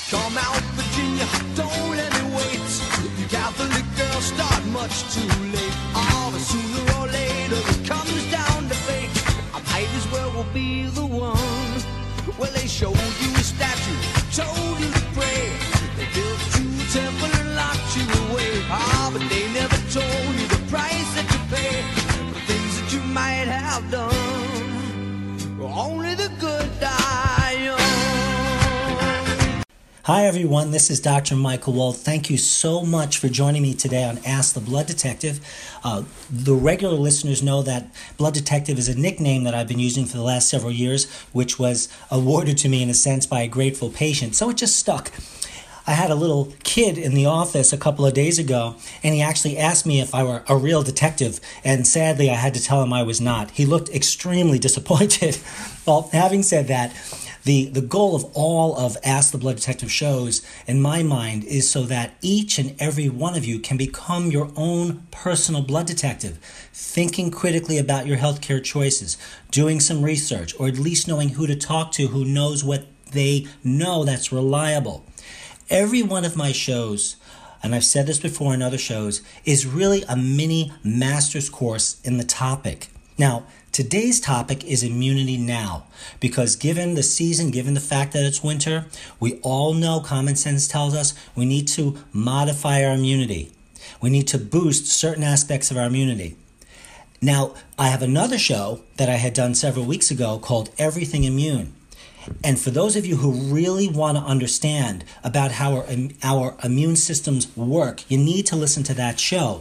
Come out, Virginia, don't let me wait. You Catholic girls start much too late. Oh, but sooner or later it comes down to fate. I might as well will be the one. Well, they showed you a statue, told you to pray. They built you a temple and locked you away. Ah, but they never told you the price that you pay. The things that you might have done. Only the good die young. Hi everyone, this is Dr. Michael Wald. Thank you so much for joining me today on Ask the Blood Detective. The regular listeners know that Blood Detective is a nickname that I've been using for the last several years, which was awarded to me in a sense by a grateful patient, so it just stuck. I had a little kid in the office a couple of days ago, and he actually asked me if I were a real detective, and sadly I had to tell him I was not. He looked extremely disappointed. Well, having said that, the goal of all of Ask the Blood Detective shows, in my mind, is so that each and every one of you can become your own personal blood detective, thinking critically about your healthcare choices, doing some research, or at least knowing who to talk to who knows what they know that's reliable. Every one of my shows, and I've said this before in other shows, is really a mini master's course in the topic. Now, today's topic is immunity now, because given the season, given the fact that it's winter, we all know common sense tells us we need to modify our immunity. We need to boost certain aspects of our immunity. Now, I have another show that I had done several weeks ago called Everything Immune. And for those of you who really want to understand about how our immune systems work, you need to listen to that show.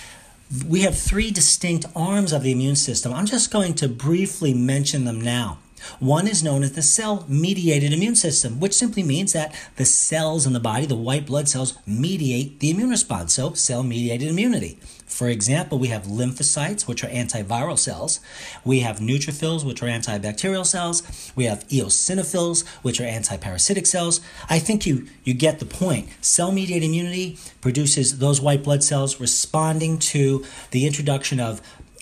We have three distinct arms of the immune system. I'm just going to briefly mention them now. One is known as the cell-mediated immune system, which simply means that the cells in the body, the white blood cells, mediate the immune response, so cell-mediated immunity. For example, we have lymphocytes, which are antiviral cells. We have neutrophils, which are antibacterial cells. We have eosinophils, which are antiparasitic cells. I think you get the point. Cell-mediated immunity produces those white blood cells responding to the introduction of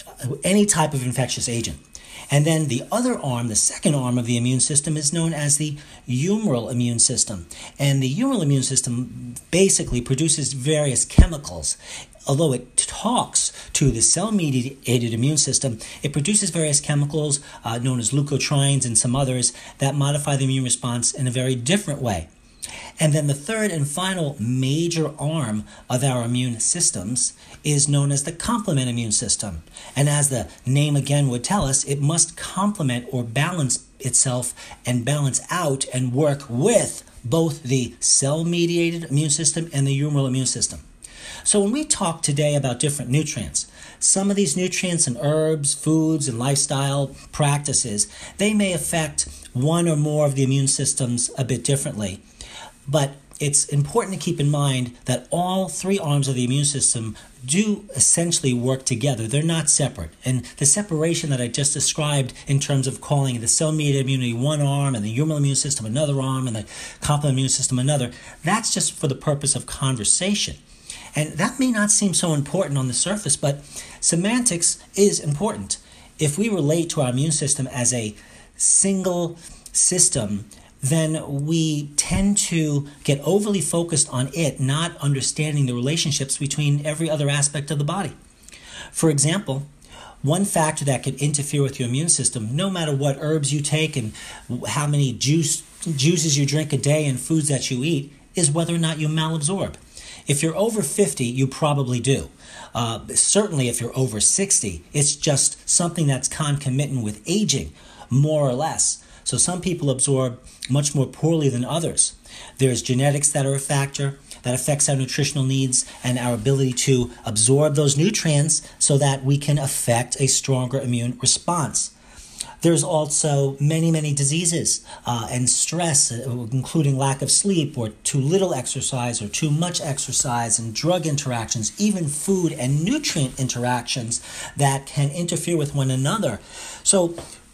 any type of infectious agent. And then the other arm, the second arm of the immune system, is known as the humoral immune system. And the humoral immune system basically produces various chemicals. Although it talks to the cell-mediated immune system, it produces various chemicals known as leukotrienes and some others that modify the immune response in a very different way. And then the third and final major arm of our immune systems is known as the complement immune system. And as the name again would tell us, it must complement or balance itself and balance out and work with both the cell-mediated immune system and the humoral immune system. So when we talk today about different nutrients, some of these nutrients in herbs, foods, and lifestyle practices, they may affect one or more of the immune systems a bit differently. But it's important to keep in mind that all three arms of the immune system do essentially work together. They're not separate. And the separation that I just described in terms of calling the cell-mediated immunity one arm and the humoral immune system another arm and the complement immune system another, that's just for the purpose of conversation. And that may not seem so important on the surface, but semantics is important. If we relate to our immune system as a single system, then we tend to get overly focused on it, not understanding the relationships between every other aspect of the body. For example, one factor that could interfere with your immune system, no matter what herbs you take and how many juices you drink a day and foods that you eat, is whether or not you malabsorb. If you're over 50, you probably do. Certainly if you're over 60, it's just something that's concomitant with aging, more or less. So some people absorb much more poorly than others. There's genetics that are a factor that affects our nutritional needs and our ability to absorb those nutrients so that we can affect a stronger immune response. There's also many diseases and stress, including lack of sleep or too little exercise or too much exercise and drug interactions, even food and nutrient interactions that can interfere with one another. So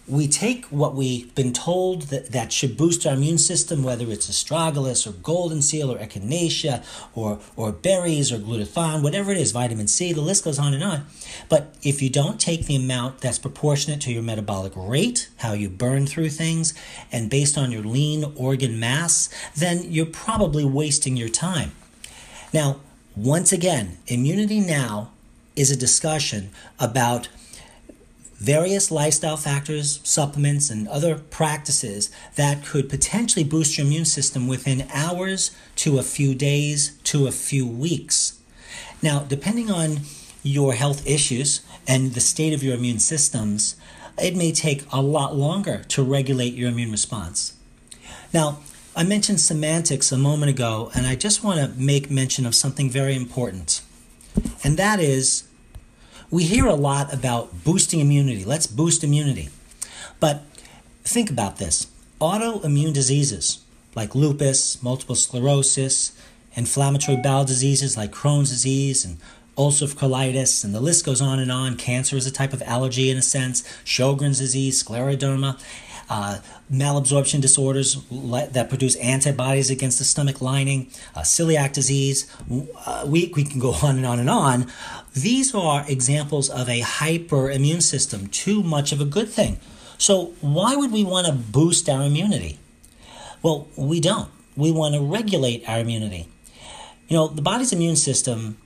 we take what we've been told that should boost our immune system, whether it's astragalus or golden seal or echinacea or berries or glutathione, whatever it is, vitamin C, the list goes on and on. But if you don't take the amount that's proportionate to your metabolic rate, how you burn through things, and based on your lean organ mass, then you're probably wasting your time. Now, once again, Immunity Now is a discussion about various lifestyle factors, supplements, and other practices that could potentially boost your immune system within hours to a few days to a few weeks. Now, depending on your health issues and the state of your immune systems, it may take a lot longer to regulate your immune response. Now, I mentioned semantics a moment ago, and I just want to make mention of something very important, and that is, we hear a lot about boosting immunity. Let's boost immunity. But think about this. Autoimmune diseases like lupus, multiple sclerosis, inflammatory bowel diseases like Crohn's disease and ulcerative colitis, and the list goes on and on. Cancer is a type of allergy in a sense. Sjogren's disease, scleroderma, malabsorption disorders that produce antibodies against the stomach lining, celiac disease. We can go on and on and on. These are examples of a hyperimmune system, too much of a good thing. So why would we want to boost our immunity? Well, we don't. We want to regulate our immunity. You know, the body's immune system,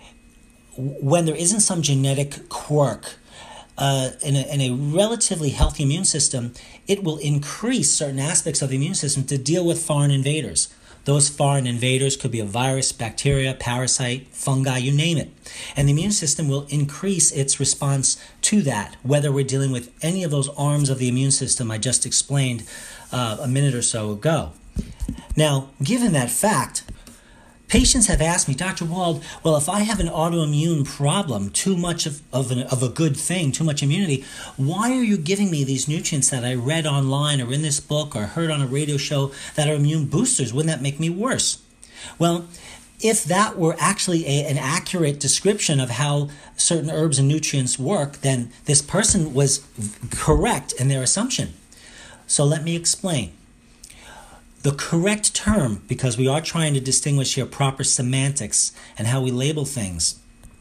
when there isn't some genetic quirk, in a relatively healthy immune system, it will increase certain aspects of the immune system to deal with foreign invaders. Those foreign invaders could be a virus, bacteria, parasite, fungi, you name it. And the immune system will increase its response to that, whether we're dealing with any of those arms of the immune system I just explained a minute or so ago. Now, given that fact, patients have asked me, Dr. Wald, well, if I have an autoimmune problem, too much of a good thing, too much immunity, why are you giving me these nutrients that I read online or in this book or heard on a radio show that are immune boosters? Wouldn't that make me worse? Well, if that were actually an accurate description of how certain herbs and nutrients work, then this person was correct in their assumption. So let me explain. The correct term, because we are trying to distinguish here proper semantics and how we label things,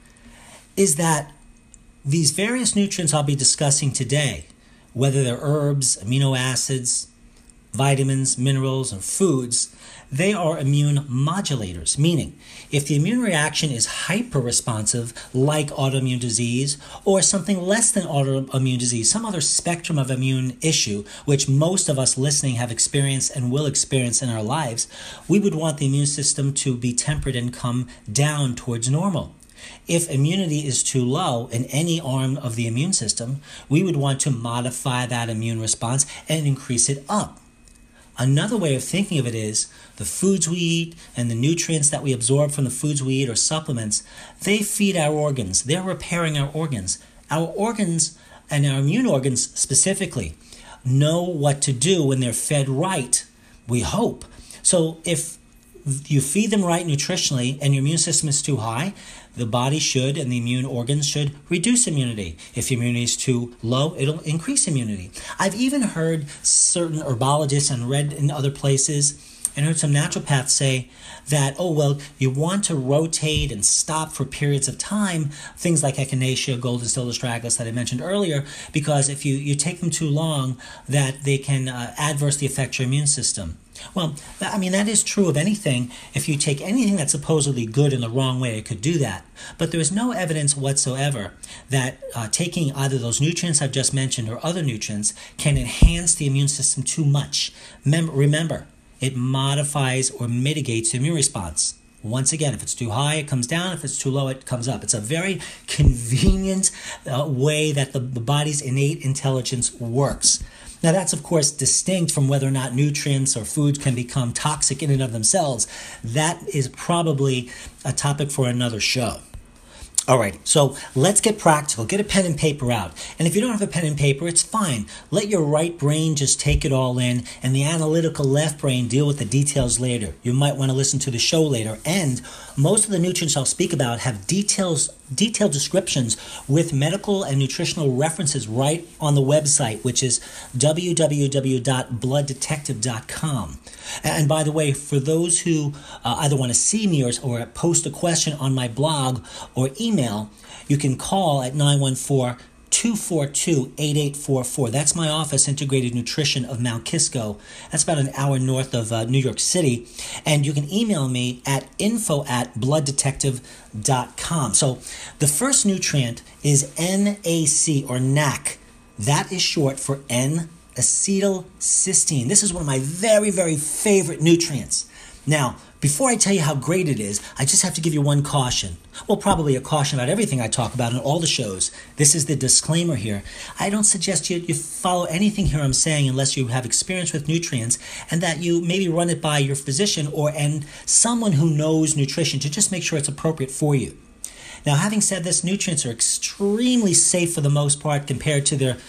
is that these various nutrients I'll be discussing today, whether they're herbs, amino acids, vitamins, minerals, or foods, they are immune modulators, meaning if the immune reaction is hyper-responsive, like autoimmune disease, or something less than autoimmune disease, some other spectrum of immune issue, which most of us listening have experienced and will experience in our lives, we would want the immune system to be tempered and come down towards normal. If immunity is too low in any arm of the immune system, we would want to modify that immune response and increase it up. Another way of thinking of it is the foods we eat and the nutrients that we absorb from the foods we eat or supplements, they feed our organs. They're repairing our organs. Our organs and our immune organs specifically know what to do when they're fed right, we hope. So if you feed them right nutritionally and your immune system is too high, the body should and the immune organs should reduce immunity. If immunity is too low, it'll increase immunity. I've even heard certain herbologists and read in other places and heard some naturopaths say that, oh, well, you want to rotate and stop for periods of time, things like echinacea, golden seal, astragalus that I mentioned earlier, because if you take them too long, that they can adversely affect your immune system. Well, I mean, that is true of anything. If you take anything that's supposedly good in the wrong way, it could do that. But there is no evidence whatsoever that taking either those nutrients I've just mentioned or other nutrients can enhance the immune system too much. Remember, it modifies or mitigates the immune response. Once again, if it's too high, it comes down. If it's too low, it comes up. It's a very convenient way that the body's innate intelligence works. Now, that's, of course, distinct from whether or not nutrients or foods can become toxic in and of themselves. That is probably a topic for another show. All right, so let's get practical. Get a pen and paper out. And if you don't have a pen and paper, it's fine. Let your right brain just take it all in, and the analytical left brain deal with the details later. You might want to listen to the show later. And most of the nutrients I'll speak about have detailed descriptions with medical and nutritional references right on the website, which is www.blooddetective.com. And by the way, for those who either want to see me or post a question on my blog or email, you can call at 914-242-8844. That's my office, Integrated Nutrition of Mount Kisco. That's about an hour north of New York City. And you can email me at info@blooddetective.com. So the first nutrient is NAC or NAC. That is short for N-acetylcysteine. This is one of my very, very favorite nutrients. Now, before I tell you how great it is, I just have to give you one caution. Well, probably a caution about everything I talk about in all the shows. This is the disclaimer here. I don't suggest you follow anything here I'm saying unless you have experience with nutrients, and that you maybe run it by your physician and someone who knows nutrition to just make sure it's appropriate for you. Now, having said this, nutrients are extremely safe for the most part compared to their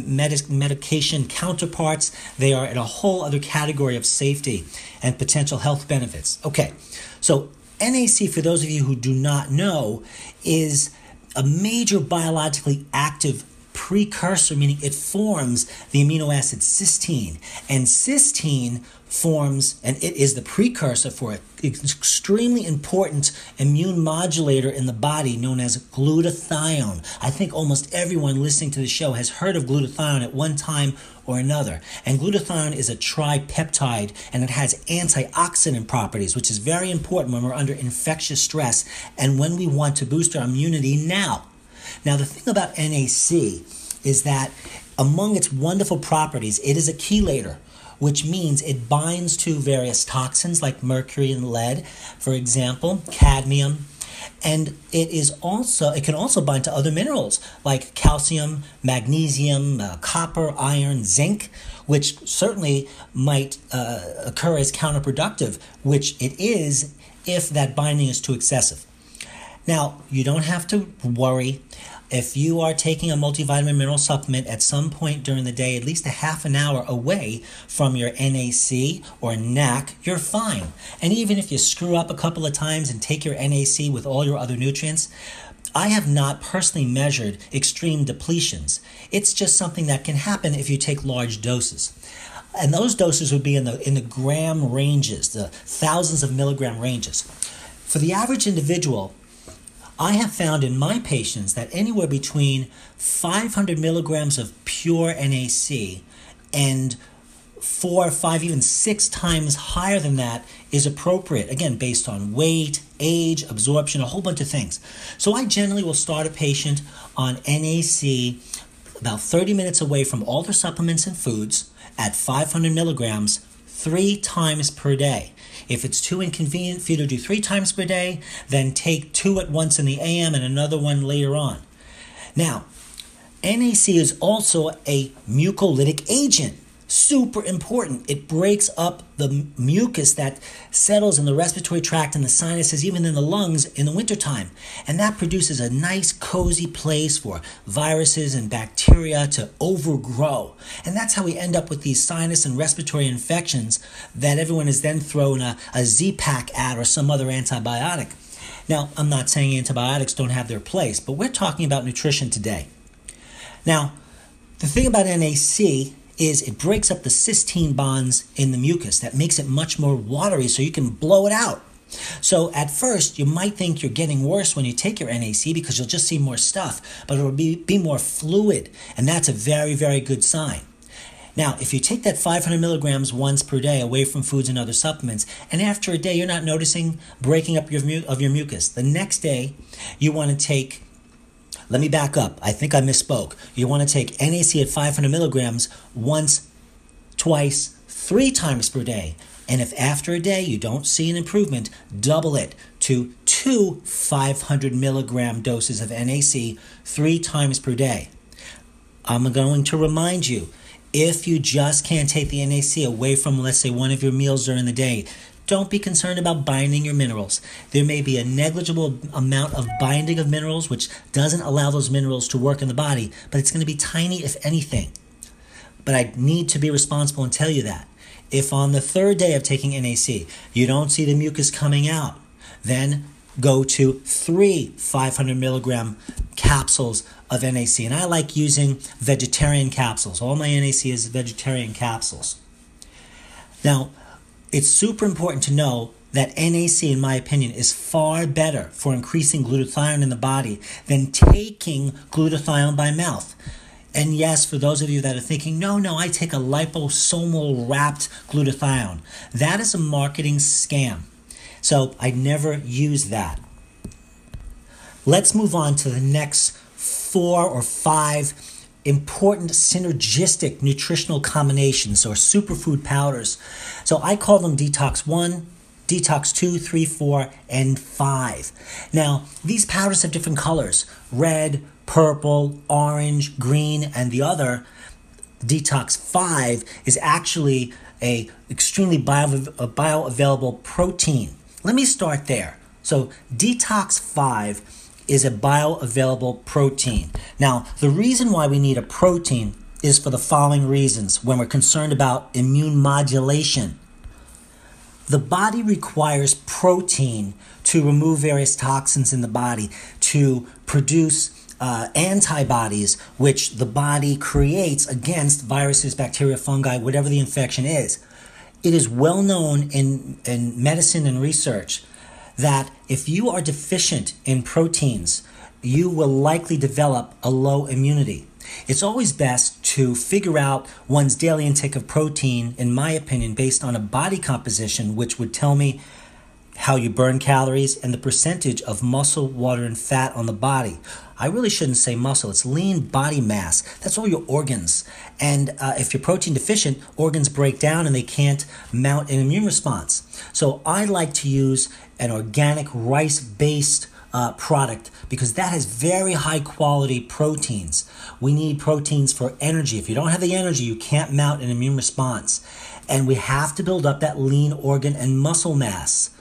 medication counterparts. They are in a whole other category of safety and potential health benefits. Okay, so NAC, for those of you who do not know, is a major biologically active precursor, meaning it forms the amino acid cysteine. And cysteine forms, and it is the precursor for it. It's an extremely important immune modulator in the body known as glutathione. I think almost everyone listening to the show has heard of glutathione at one time or another. And glutathione is a tripeptide, and it has antioxidant properties, which is very important when we're under infectious stress and when we want to boost our immunity now. Now, the thing about NAC is that among its wonderful properties, it is a chelator, which means it binds to various toxins like mercury and lead, for example, cadmium. And it can also bind to other minerals like calcium, magnesium, copper, iron, zinc, which certainly might occur as counterproductive, which it is if that binding is too excessive. Now, you don't have to worry. If you are taking a multivitamin mineral supplement at some point during the day, at least a half an hour away from your NAC or NAC, you're fine. And even if you screw up a couple of times and take your NAC with all your other nutrients, I have not personally measured extreme depletions. It's just something that can happen if you take large doses. And those doses would be in the gram ranges, the thousands of milligram ranges. For the average individual, I have found in my patients that anywhere between 500 milligrams of pure NAC and 4, 5, even 6 times higher than that is appropriate, again, based on weight, age, absorption, a whole bunch of things. So I generally will start a patient on NAC about 30 minutes away from all their supplements and foods at 500 milligrams 3 times per day. If it's too inconvenient for you to do 3 times per day, then take 2 at once in the AM and another one later on. Now, NAC is also a mucolytic agent. Super important. It breaks up the mucus that settles in the respiratory tract and the sinuses, even in the lungs in the wintertime. And that produces a nice, cozy place for viruses and bacteria to overgrow. And that's how we end up with these sinus and respiratory infections that everyone is then thrown a Z-Pak at or some other antibiotic. Now, I'm not saying antibiotics don't have their place, but we're talking about nutrition today. Now, the thing about NAC is it breaks up the cysteine bonds in the mucus. That makes it much more watery so you can blow it out. So at first, you might think you're getting worse when you take your NAC because you'll just see more stuff, but it'll be more fluid, and that's a very, very good sign. Now, if you take that 500 milligrams once per day away from foods and other supplements, and after a day you're not noticing breaking up of your mucus, the next day you want to take, let me back up. I think I misspoke. You want to take NAC at 500 milligrams once, twice, 3 times per day. And if after a day you don't see an improvement, double it to 2 500 milligram doses of NAC 3 times per day. I'm going to remind you, if you just can't take the NAC away from, let's say, one of your meals during the day, don't be concerned about binding your minerals. There may be a negligible amount of binding of minerals, which doesn't allow those minerals to work in the body, but it's going to be tiny, if anything. But I need to be responsible and tell you that. If on the third day of taking NAC, you don't see the mucus coming out, then go to 3 500 milligram capsules of NAC. And I like using vegetarian capsules. All my NAC is vegetarian capsules. Now, it's super important to know that NAC, in my opinion, is far better for increasing glutathione in the body than taking glutathione by mouth. And yes, for those of you that are thinking, no, I take a liposomal wrapped glutathione. That is a marketing scam. So I never use that. Let's move on to the next 4 or 5 important synergistic nutritional combinations or superfood powders. So I call them Detox 1, Detox 2, 3, 4, and 5. Now, these powders have different colors: red, purple, orange, green, and the other, Detox 5, is actually a extremely bioavailable protein. Let me start there. So Detox 5 is a bioavailable protein. Now, the reason why we need a protein is for the following reasons when we're concerned about immune modulation. The body requires protein to remove various toxins in the body, to produce antibodies, which the body creates against viruses, bacteria, fungi, whatever the infection is. It is well known in medicine and research that if you are deficient in proteins, you will likely develop a low immunity. It's always best to figure out one's daily intake of protein, in my opinion, based on a body composition, which would tell me how you burn calories and the percentage of muscle, water, and fat on the body. I really shouldn't say muscle. It's lean body mass. That's all your organs. And if you're protein deficient, organs break down and they can't mount an immune response. So I like to use an organic rice-based product because that has very high quality proteins. We need proteins for energy. If you don't have the energy, you can't mount an immune response. And we have to build up that lean organ and muscle mass.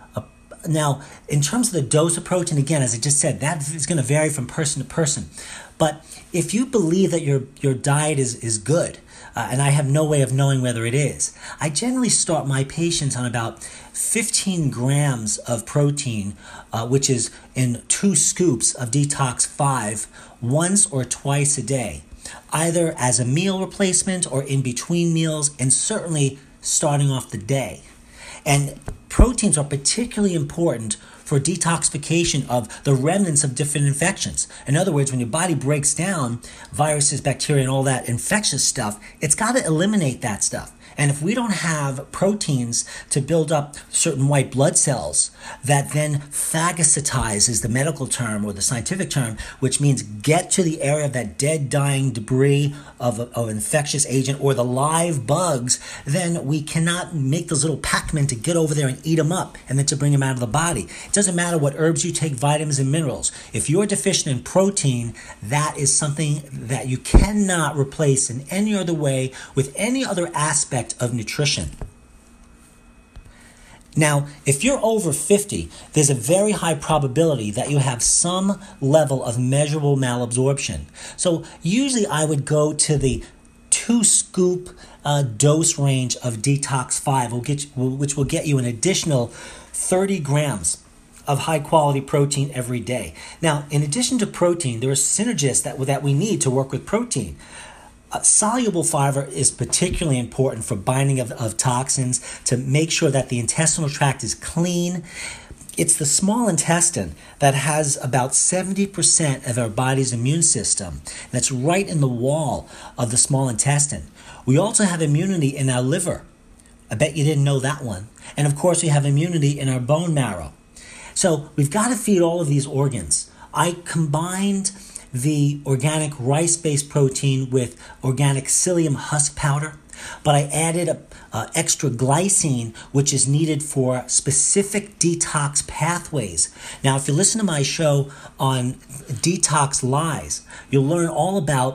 Now, in terms of the dose of protein, again, as I just said, that is going to vary from person to person. But if you believe that your diet is good, and I have no way of knowing whether it is, I generally start my patients on about 15 grams of protein, which is in 2 scoops of Detox 5, once or twice a day, either as a meal replacement or in between meals, and certainly starting off the day. And proteins are particularly important for detoxification of the remnants of different infections. In other words, when your body breaks down viruses, bacteria, and all that infectious stuff, it's got to eliminate that stuff. And if we don't have proteins to build up certain white blood cells that then phagocytize is the medical term or the scientific term, which means get to the area of that dead, dying debris of an infectious agent or the live bugs, then we cannot make those little Pac-Men to get over there and eat them up and then to bring them out of the body. It doesn't matter what herbs you take, vitamins and minerals. If you're deficient in protein, that is something that you cannot replace in any other way with any other aspect of nutrition. Now, if you're over 50, there's a very high probability that you have some level of measurable malabsorption. So usually I would go to the 2 scoop dose range of Detox 5, which will get you an additional 30 grams of high quality protein every day. Now, in addition to protein, there are synergists that we need to work with protein. Soluble fiber is particularly important for binding of toxins to make sure that the intestinal tract is clean. It's the small intestine that has about 70% of our body's immune system. That's right in the wall of the small intestine. We also have immunity in our liver. I bet you didn't know that one. And of course, we have immunity in our bone marrow. So we've got to feed all of these organs. I combined the organic rice-based protein with organic psyllium husk powder, but I added extra glycine, which is needed for specific detox pathways. Now, if you listen to my show on Detox Lies, you'll learn all about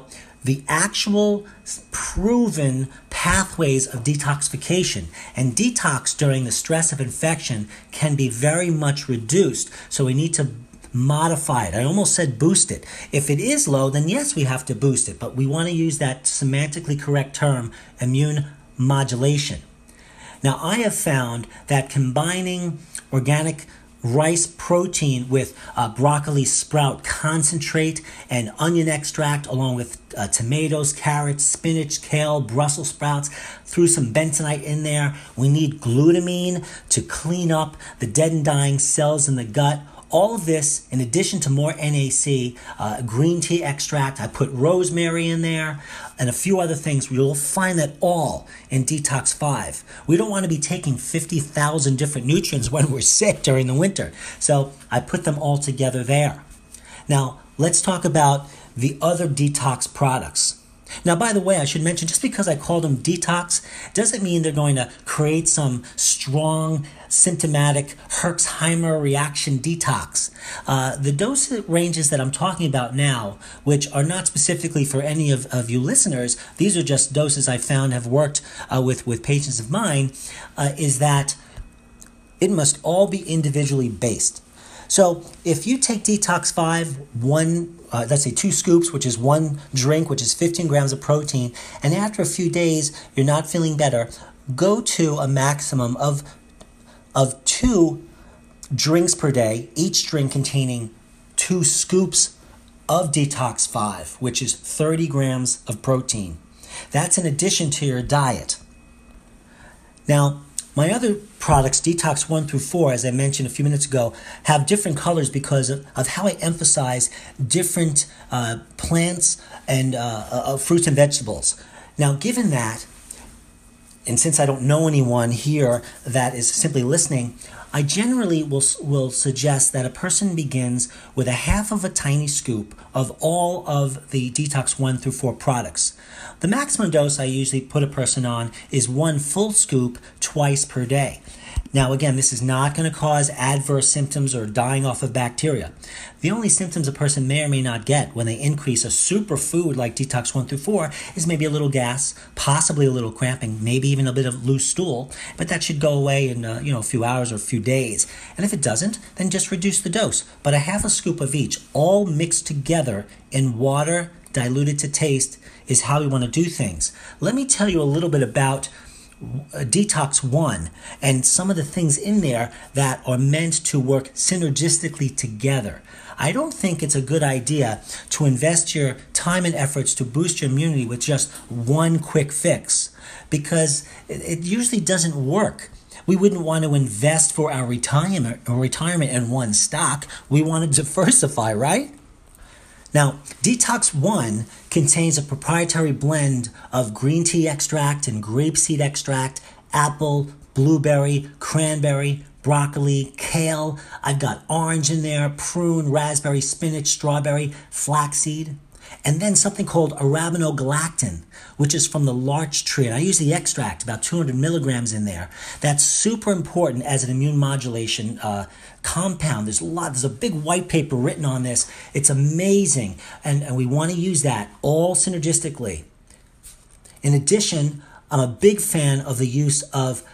the actual proven pathways of detoxification. And detox during the stress of infection can be very much reduced. So we need to modify it. I almost said boost it. If it is low, then yes, we have to boost it. But we want to use that semantically correct term, immune modulation. Now, I have found that combining organic rice protein with broccoli sprout concentrate and onion extract, along with tomatoes, carrots, spinach, kale, Brussels sprouts, threw some bentonite in there. We need glutamine to clean up the dead and dying cells in the gut. All of this, in addition to more NAC, green tea extract, I put rosemary in there, and a few other things. You'll find that all in Detox 5. We don't want to be taking 50,000 different nutrients when we're sick during the winter. So I put them all together there. Now, let's talk about the other detox products. Now, by the way, I should mention, just because I call them detox doesn't mean they're going to create some strong, symptomatic Herxheimer reaction detox. The dose ranges that I'm talking about now, which are not specifically for any of you listeners, these are just doses I found have worked with patients of mine, is that it must all be individually based. So if you take Detox 5, let's say 2 scoops, which is 1 drink, which is 15 grams of protein, and after a few days you're not feeling better, go to a maximum of 2 drinks per day, each drink containing 2 scoops of Detox 5, which is 30 grams of protein. That's in addition to your diet. Now, my other products, Detox 1 through 4, as I mentioned a few minutes ago, have different colors because of how I emphasize different plants and fruits and vegetables. Now, given that, and since I don't know anyone here that is simply listening, I generally will suggest that a person begins with a half of a tiny scoop of all of the Detox 1 through 4 products. The maximum dose I usually put a person on is 1 full scoop twice per day. Now, again, this is not going to cause adverse symptoms or dying off of bacteria. The only symptoms a person may or may not get when they increase a superfood like Detox 1 through 4 is maybe a little gas, possibly a little cramping, maybe even a bit of loose stool, but that should go away in a few hours or a few days. And if it doesn't, then just reduce the dose. But a half a scoop of each, all mixed together in water, diluted to taste, is how we want to do things. Let me tell you a little bit about Detox 1 and some of the things in there that are meant to work synergistically together. I don't think it's a good idea to invest your time and efforts to boost your immunity with just one quick fix, because it usually doesn't work. We wouldn't want to invest for our retirement in one stock. We want to diversify, right? Now, Detox 1 contains a proprietary blend of green tea extract and grapeseed extract, apple, blueberry, cranberry, broccoli, kale. I've got orange in there, prune, raspberry, spinach, strawberry, flaxseed, and then something called arabinogalactin, which is from the larch tree. And I use the extract, about 200 milligrams in there. That's super important as an immune modulation compound. There's a big white paper written on this. It's amazing. And we want to use that all synergistically. In addition, I'm a big fan of the use of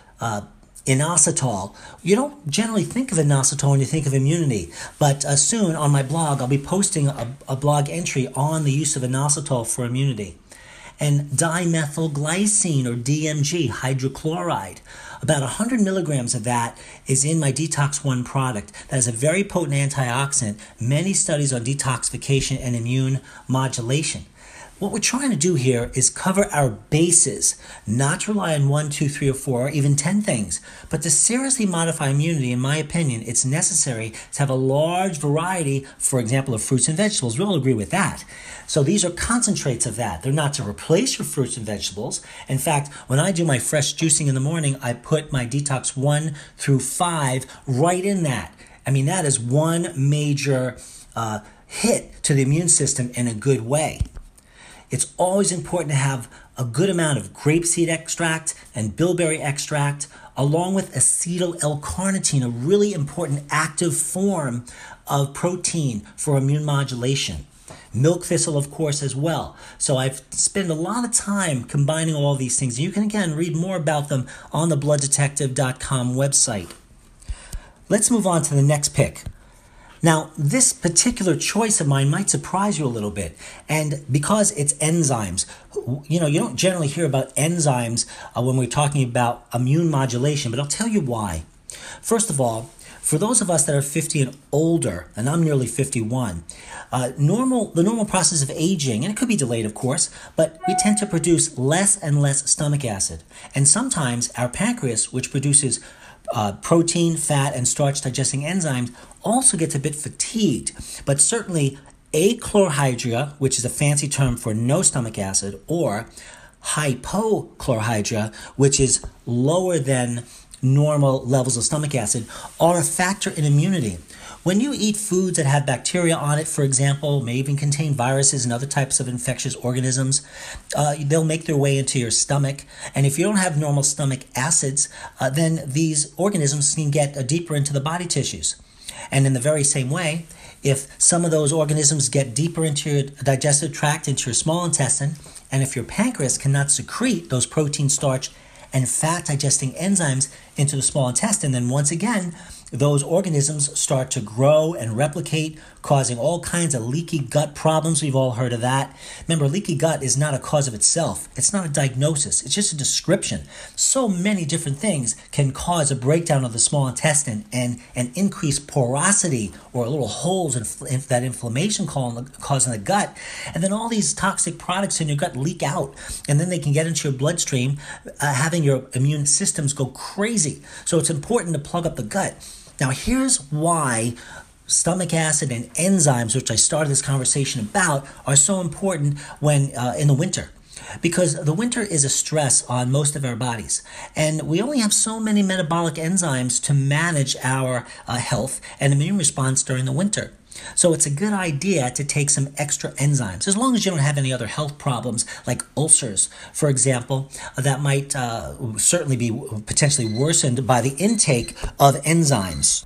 inositol. You don't generally think of inositol when you think of immunity, but soon on my blog, I'll be posting a blog entry on the use of inositol for immunity. And dimethylglycine, or DMG, hydrochloride. About 100 milligrams of that is in my Detox 1 product. That is a very potent antioxidant. Many studies on detoxification and immune modulation. What we're trying to do here is cover our bases, not to rely on 1, 2, 3, or 4, or even 10 things, but to seriously modify immunity. In my opinion, it's necessary to have a large variety, for example, of fruits and vegetables. We all agree with that. So these are concentrates of that. They're not to replace your fruits and vegetables. In fact, when I do my fresh juicing in the morning, I put my Detox 1 through 5 right in that. I mean, that is one major hit to the immune system in a good way. It's always important to have a good amount of grapeseed extract and bilberry extract, along with acetyl L-carnitine, a really important active form of protein for immune modulation. Milk thistle, of course, as well. So I've spent a lot of time combining all these things. You can, again, read more about them on the blooddetective.com website. Let's move on to the next pick. Now, this particular choice of mine might surprise you a little bit, and because it's enzymes, you don't generally hear about enzymes when we're talking about immune modulation, but I'll tell you why. First of all, for those of us that are 50 and older, and I'm nearly 51, the normal process of aging, and it could be delayed, of course, but we tend to produce less and less stomach acid, and sometimes our pancreas, which produces protein, fat, and starch digesting enzymes, also gets a bit fatigued. But certainly achlorhydria, which is a fancy term for no stomach acid, or hypochlorhydria, which is lower than normal levels of stomach acid, are a factor in immunity. When you eat foods that have bacteria on it, for example, may even contain viruses and other types of infectious organisms, they'll make their way into your stomach. And if you don't have normal stomach acids, then these organisms can get deeper into the body tissues. And in the very same way, if some of those organisms get deeper into your digestive tract, into your small intestine, and if your pancreas cannot secrete those protein, starch, and fat digesting enzymes into the small intestine, then once again, those organisms start to grow and replicate, causing all kinds of leaky gut problems. We've all heard of that. Remember, leaky gut is not a cause of itself. It's not a diagnosis. It's just a description. So many different things can cause a breakdown of the small intestine and an increased porosity or little holes in that inflammation causing the gut. And then all these toxic products in your gut leak out, and then they can get into your bloodstream, having your immune systems go crazy. So it's important to plug up the gut. Now, here's why stomach acid and enzymes, which I started this conversation about, are so important when in the winter. Because the winter is a stress on most of our bodies. And we only have so many metabolic enzymes to manage our health and immune response during the winter. So it's a good idea to take some extra enzymes, as long as you don't have any other health problems like ulcers, for example, that might certainly be potentially worsened by the intake of enzymes.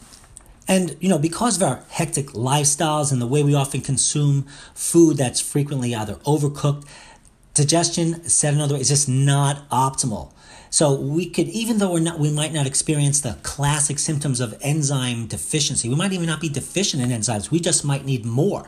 And, because of our hectic lifestyles and the way we often consume food that's frequently either overcooked, digestion, said another way, is just not optimal. So we could, even though we might not experience the classic symptoms of enzyme deficiency, we might even not be deficient in enzymes. We just might need more.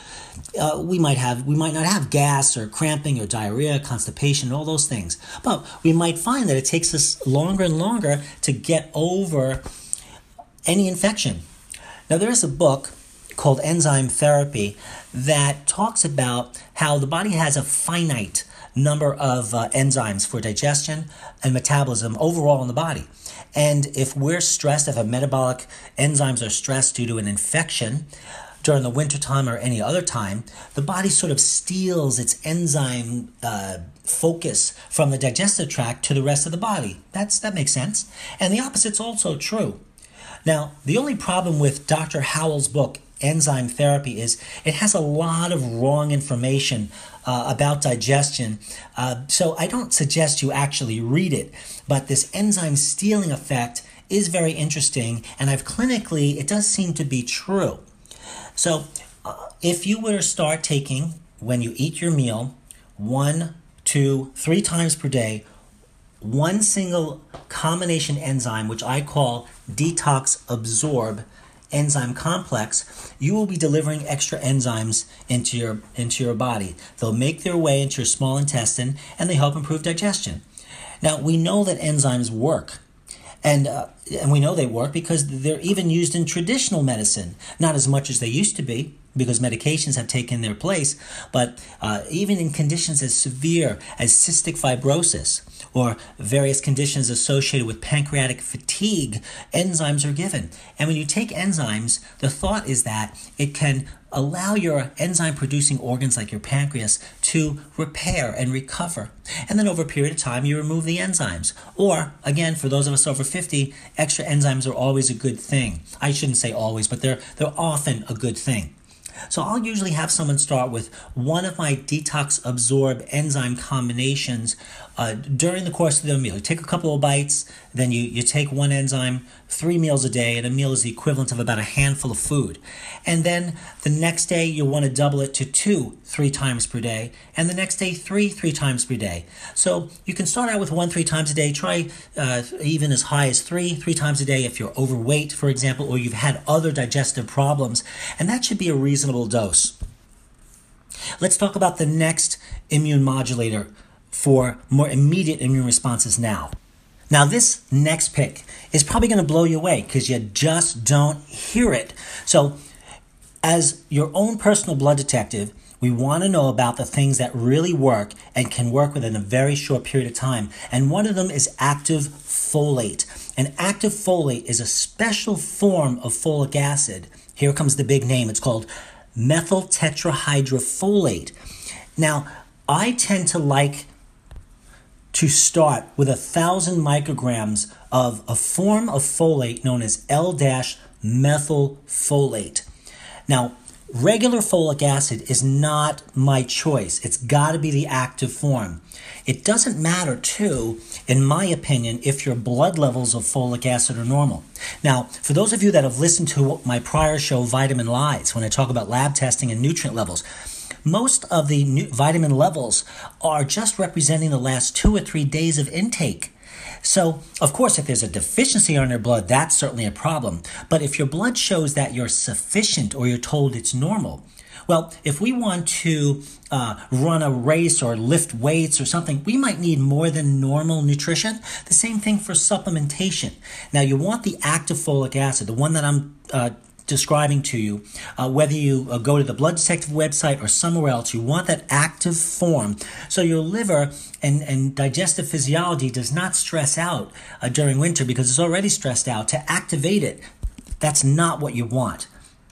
We might not have gas or cramping or diarrhea, constipation, all those things. But we might find that it takes us longer and longer to get over any infection. Now, there is a book called Enzyme Therapy that talks about how the body has a finite number of enzymes for digestion and metabolism overall in the body. And if we're stressed, if our metabolic enzymes are stressed due to an infection during the wintertime or any other time, the body sort of steals its enzyme focus from the digestive tract to the rest of the body. That makes sense. And the opposite's also true. Now, the only problem with Dr. Howell's book, Enzyme Therapy, is it has a lot of wrong information about digestion. So I don't suggest you actually read it. But this enzyme stealing effect is very interesting, and it does seem to be true. So if you were to start taking, when you eat your meal, 1, 2, 3 times per day, one single combination enzyme, which I call Detox Absorb enzyme complex, you will be delivering extra enzymes into your body. They'll make their way into your small intestine, and they help improve digestion. Now, we know that enzymes work. And we know they work because they're even used in traditional medicine. Not as much as they used to be, because medications have taken their place, but even in conditions as severe as cystic fibrosis or various conditions associated with pancreatic fatigue, enzymes are given. And when you take enzymes, the thought is that it can allow your enzyme-producing organs like your pancreas to repair and recover. And then over a period of time, you remove the enzymes. Or, again, for those of us over 50, extra enzymes are always a good thing. I shouldn't say always, but they're often a good thing. So I'll usually have someone start with one of my Detox Absorb enzyme combinations during the course of their meal. You take a couple of bites, then you take one enzyme 3 meals a day, and a meal is the equivalent of about a handful of food. And then the next day you want to double it to 2 3 times per day, and the next day 3 times per day. So you can start out with 1 3 times a day, try even as high as 3 times a day if you're overweight, for example, or you've had other digestive problems, and that should be a reasonable dose. Let's talk about the next immune modulator for more immediate immune responses now. Now, this next pick is probably going to blow you away because you just don't hear it. So, as your own personal blood detective, we want to know about the things that really work and can work within a very short period of time. And one of them is active folate. And active folate is a special form of folic acid. Here comes the big name. It's called methyl tetrahydrofolate. Now, I tend to like to start with 1,000 micrograms of a form of folate known as L-methylfolate. Now, regular folic acid is not my choice. It's got to be the active form. It doesn't matter, too, in my opinion, if your blood levels of folic acid are normal. Now, for those of you that have listened to my prior show, Vitamin Lies, when I talk about lab testing and nutrient levels, most of the vitamin levels are just representing the last 2 or 3 days of intake. So, of course, if there's a deficiency on your blood, that's certainly a problem. But if your blood shows that you're sufficient or you're told it's normal, well, if we want to run a race or lift weights or something, we might need more than normal nutrition. The same thing for supplementation. Now, you want the active folic acid, the one that I'm describing to you, whether you go to the Blood Detective website or somewhere else, you want that active form so your liver and digestive physiology does not stress out during winter because it's already stressed out. To activate it, that's not what you want.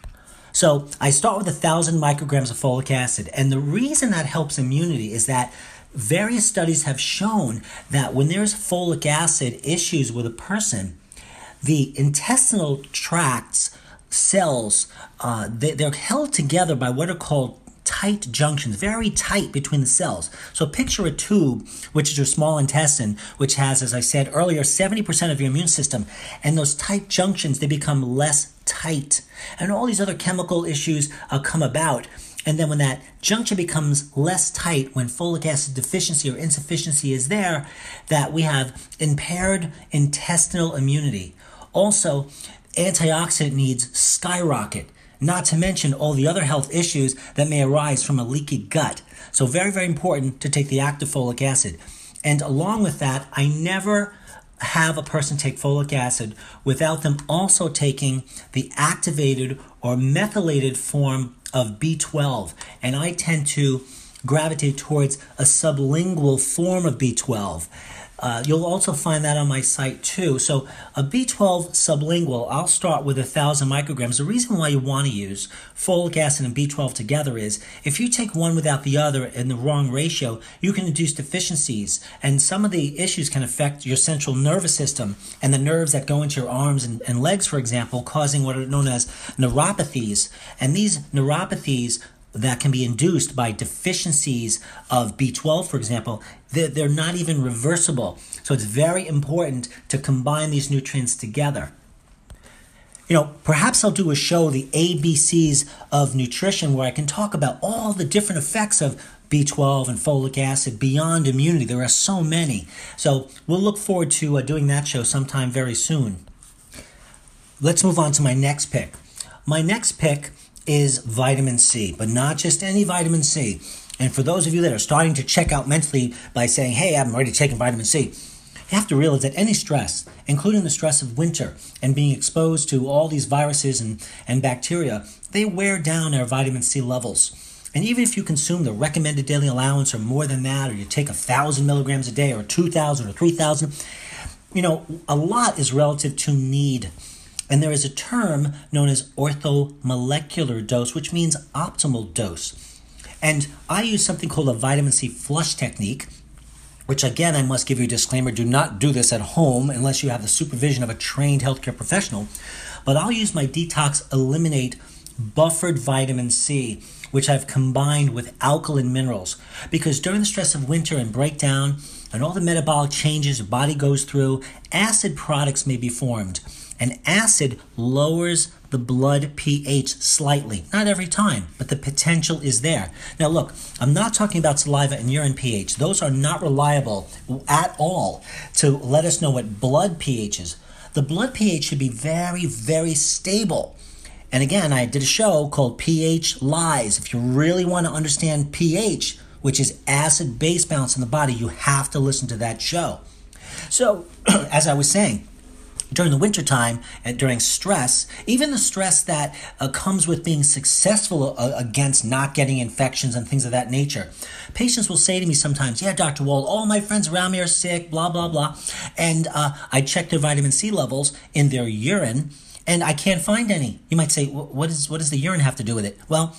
So I start with 1,000 micrograms of folic acid, and the reason that helps immunity is that various studies have shown that when there's folic acid issues with a person, the intestinal tracts cells, they're held together by what are called tight junctions, very tight between the cells. So picture a tube, which is your small intestine, which has, as I said earlier, 70% of your immune system. And those tight junctions, they become less tight. And all these other chemical issues come about. And then when that junction becomes less tight, when folic acid deficiency or insufficiency is there, that we have impaired intestinal immunity. Also, antioxidant needs skyrocket, not to mention all the other health issues that may arise from a leaky gut. So very, very important to take the active folic acid. And along with that, I never have a person take folic acid without them also taking the activated or methylated form of B12. And I tend to gravitate towards a sublingual form of B12. You'll also find that on my site too. So a B12 sublingual, I'll start with 1,000 micrograms. The reason why you want to use folic acid and B12 together is if you take one without the other in the wrong ratio, you can induce deficiencies. And some of the issues can affect your central nervous system and the nerves that go into your arms and legs, for example, causing what are known as neuropathies. And these neuropathies that can be induced by deficiencies of B12, for example, they're not even reversible. So it's very important to combine these nutrients together. You know, perhaps I'll do a show, the ABCs of nutrition, where I can talk about all the different effects of B12 and folic acid beyond immunity. There are so many. So we'll look forward to doing that show sometime very soon. Let's move on to my next pick. My next pick is vitamin C, but not just any vitamin C. And for those of you that are starting to check out mentally by saying, hey, I'm already taking vitamin C, you have to realize that any stress, including the stress of winter and being exposed to all these viruses and bacteria, they wear down our vitamin C levels. And even if you consume the recommended daily allowance or more than that, or you take 1,000 milligrams a day or 2,000 or 3,000, you know, a lot is relative to need. And there is a term known as orthomolecular dose, which means optimal dose. And I use something called a vitamin C flush technique, which again, I must give you a disclaimer, do not do this at home unless you have the supervision of a trained healthcare professional. But I'll use my Detox Eliminate buffered vitamin C, which I've combined with alkaline minerals. Because during the stress of winter and breakdown and all the metabolic changes your body goes through, acid products may be formed. And acid lowers the blood pH slightly. Not every time, but the potential is there. Now look, I'm not talking about saliva and urine pH. Those are not reliable at all to let us know what blood pH is. The blood pH should be very, very stable. And again, I did a show called pH Lies. If you really want to understand pH, which is acid-base balance in the body, you have to listen to that show. So, as I was saying, during the wintertime and during stress, even the stress that comes with being successful against not getting infections and things of that nature, patients will say to me sometimes, yeah, Dr. Wald, all my friends around me are sick, blah, blah, blah. And I check their vitamin C levels in their urine, and I can't find any. You might say, what does the urine have to do with it? Well,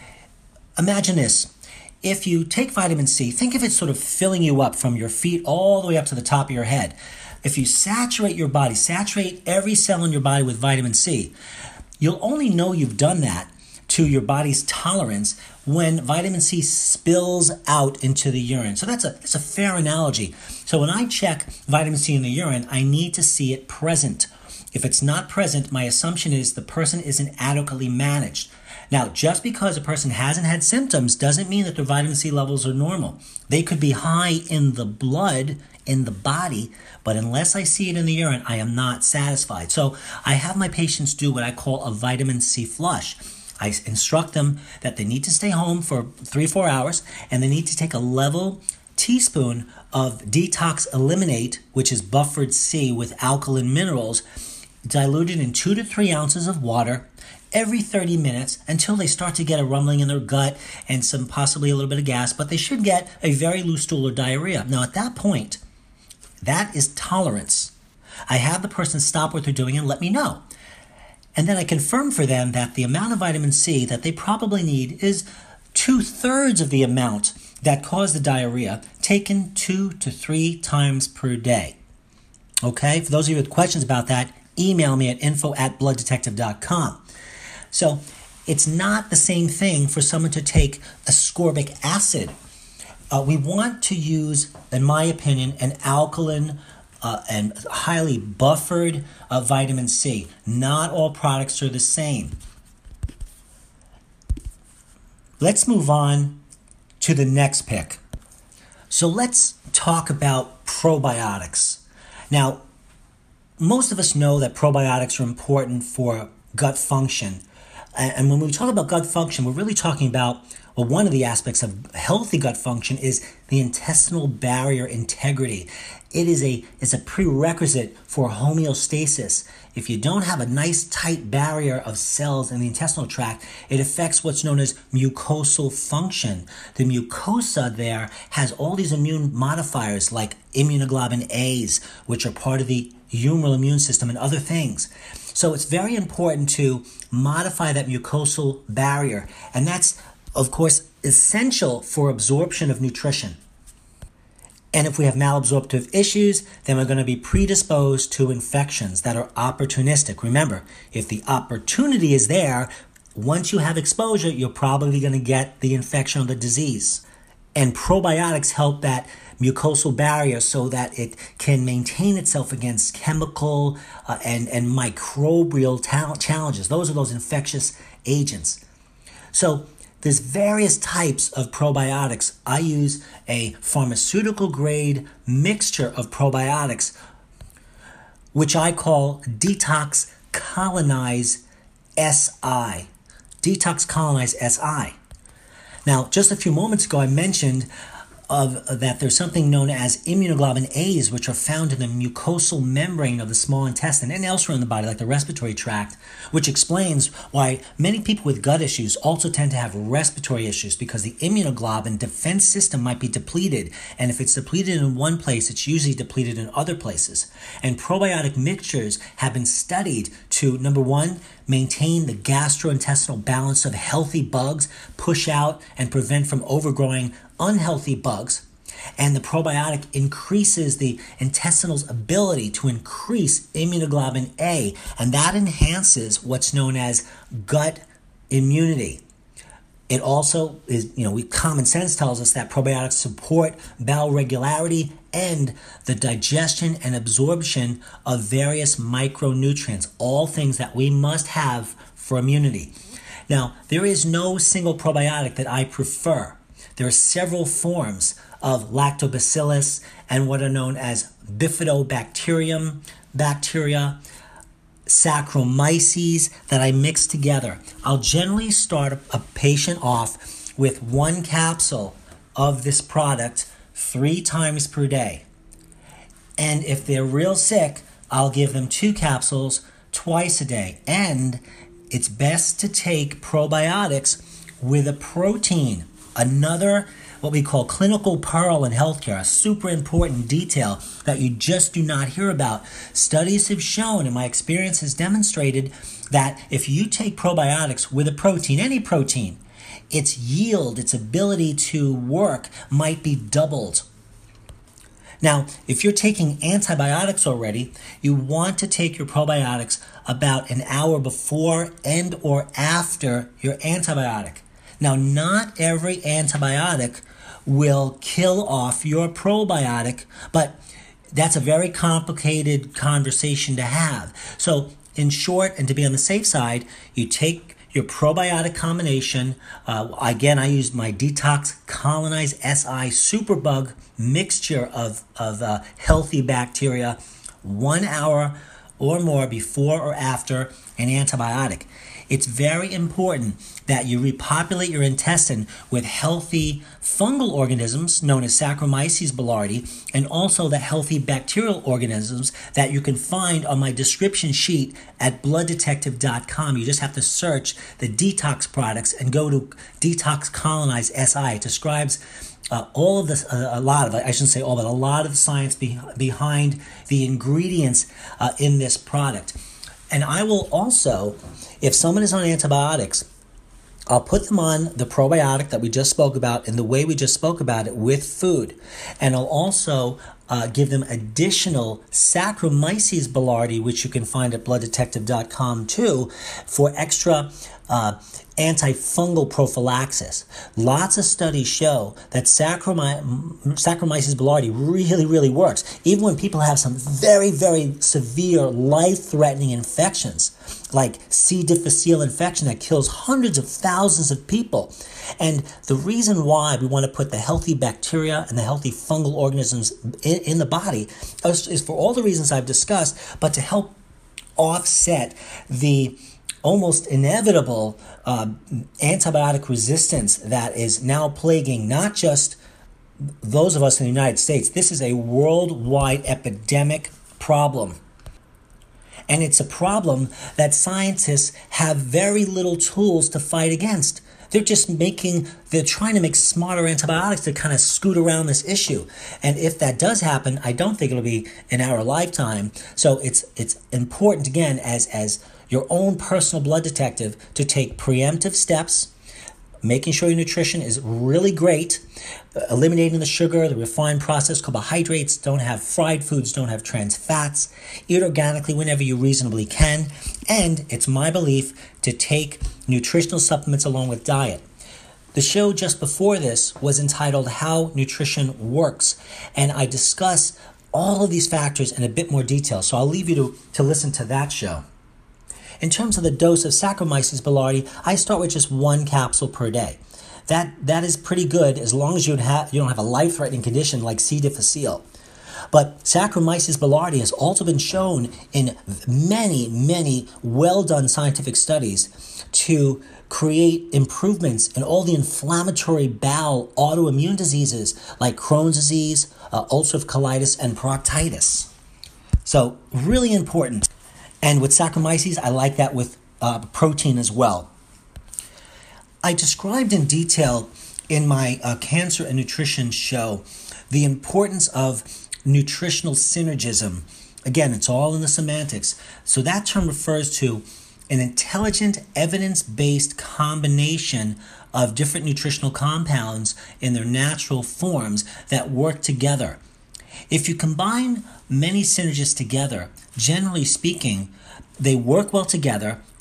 imagine this. If you take vitamin C, think of it sort of filling you up from your feet all the way up to the top of your head. If you saturate your body, saturate every cell in your body with vitamin C, you'll only know you've done that to your body's tolerance when vitamin C spills out into the urine. So that's a fair analogy. So when I check vitamin C in the urine, I need to see it present. If it's not present, my assumption is the person isn't adequately managed. Now, just because a person hasn't had symptoms doesn't mean that their vitamin C levels are normal. They could be high in the blood, in the body, but unless I see it in the urine, I am not satisfied. So I have my patients do what I call a vitamin C flush. I instruct them that they need to stay home for 3-4 hours, and they need to take a level teaspoon of Detox Eliminate, which is buffered C with alkaline minerals, diluted in 2 to 3 ounces of water every 30 minutes until they start to get a rumbling in their gut and some possibly a little bit of gas, but they should get a very loose stool or diarrhea. Now at that point, that is tolerance. I have the person stop what they're doing and let me know. And then I confirm for them that the amount of vitamin C that they probably need is 2/3 of the amount that caused the diarrhea, taken 2 to 3 times per day. Okay, for those of you with questions about that, email me at info@blooddetective.com. So it's not the same thing for someone to take ascorbic acid. We want to use, in my opinion, an alkaline and highly buffered vitamin C. Not all products are the same. Let's move on to the next pick. So let's talk about probiotics. Now, most of us know that probiotics are important for gut function. And when we talk about gut function, we're really talking about, well, one of the aspects of healthy gut function is the intestinal barrier integrity. It is a prerequisite for homeostasis. If you don't have a nice tight barrier of cells in the intestinal tract, it affects what's known as mucosal function. The mucosa there has all these immune modifiers like immunoglobulin A's, which are part of the humoral immune system and other things. So it's very important to modify that mucosal barrier. And that's, of course, essential for absorption of nutrition. And if we have malabsorptive issues, then we're going to be predisposed to infections that are opportunistic. Remember, if the opportunity is there, once you have exposure, you're probably going to get the infection or the disease. And probiotics help that mucosal barrier so that it can maintain itself against chemical and microbial challenges. Those are those infectious agents. So there's various types of probiotics. I use a pharmaceutical grade mixture of probiotics, which I call Detox Colonize SI. Detox Colonize SI. Now, just a few moments ago, I mentioned that there's something known as immunoglobulin A's, which are found in the mucosal membrane of the small intestine and elsewhere in the body, like the respiratory tract, which explains why many people with gut issues also tend to have respiratory issues, because the immunoglobulin defense system might be depleted. And if it's depleted in one place, it's usually depleted in other places. And probiotic mixtures have been studied to, number one, maintain the gastrointestinal balance of healthy bugs, push out and prevent from overgrowing unhealthy bugs. And the probiotic increases the intestinal's ability to increase immunoglobulin A, and that enhances what's known as gut immunity. It also is, common sense tells us that probiotics support bowel regularity and the digestion and absorption of various micronutrients, all things that we must have for immunity. Now, there is no single probiotic that I prefer. There are several forms of lactobacillus and what are known as bifidobacterium bacteria, Saccharomyces that I mix together. I'll generally start a patient off with 1 capsule of this product 3 times per day. And if they're real sick, I'll give them 2 capsules twice a day. And it's best to take probiotics with a protein, another what we call clinical pearl in healthcare, a super important detail that you just do not hear about. Studies have shown, and my experience has demonstrated, that if you take probiotics with a protein, any protein, its yield, its ability to work might be doubled. Now, if you're taking antibiotics already, you want to take your probiotics about an hour before and or after your antibiotic. Now, not every antibiotic will kill off your probiotic, but that's a very complicated conversation to have. So, in short, and to be on the safe side, you take your probiotic combination. Again, I use my Detox Colonize SI Superbug mixture of healthy bacteria 1 hour or more before or after an antibiotic. It's very important that you repopulate your intestine with healthy fungal organisms known as Saccharomyces boulardii, and also the healthy bacterial organisms that you can find on my description sheet at blooddetective.com. You just have to search the detox products and go to Detox Colonize SI. It describes all of this, a lot of it, I shouldn't say all, but a lot of the science behind the ingredients in this product. And I will also, if someone is on antibiotics, I'll put them on the probiotic that we just spoke about in the way we just spoke about it with food. And I'll also give them additional Saccharomyces boulardii, which you can find at blooddetective.com too, for extra antifungal prophylaxis. Lots of studies show that Saccharomyces boulardii really, really works. Even when people have some very, very severe, life-threatening infections, like C. difficile infection that kills hundreds of thousands of people. And the reason why we want to put the healthy bacteria and the healthy fungal organisms in the body is for all the reasons I've discussed, but to help offset the almost inevitable antibiotic resistance that is now plaguing not just those of us in the United States. This is a worldwide epidemic problem. And it's a problem that scientists have very little tools to fight against. They're trying to make smarter antibiotics to kind of scoot around this issue. And if that does happen, I don't think it'll be in our lifetime. So it's important, again, as your own personal blood detective, to take preemptive steps, making sure your nutrition is really great, eliminating the sugar, the refined processed carbohydrates, don't have fried foods, don't have trans fats, eat organically whenever you reasonably can, and it's my belief to take nutritional supplements along with diet. The show just before this was entitled How Nutrition Works, and I discuss all of these factors in a bit more detail, so I'll leave you to listen to that show. In terms of the dose of Saccharomyces boulardii, I start with just 1 capsule per day. That is pretty good as long as you don't have a life-threatening condition like C. difficile. But Saccharomyces boulardii has also been shown in many, many well-done scientific studies to create improvements in all the inflammatory bowel autoimmune diseases like Crohn's disease, ulcerative colitis, and proctitis. So really important. And with Saccharomyces, I like that with protein as well. I described in detail in my Cancer and Nutrition show the importance of nutritional synergism. Again, it's all in the semantics. So that term refers to an intelligent, evidence-based combination of different nutritional compounds in their natural forms that work together. If you combine many synergists together, generally speaking, they work well together,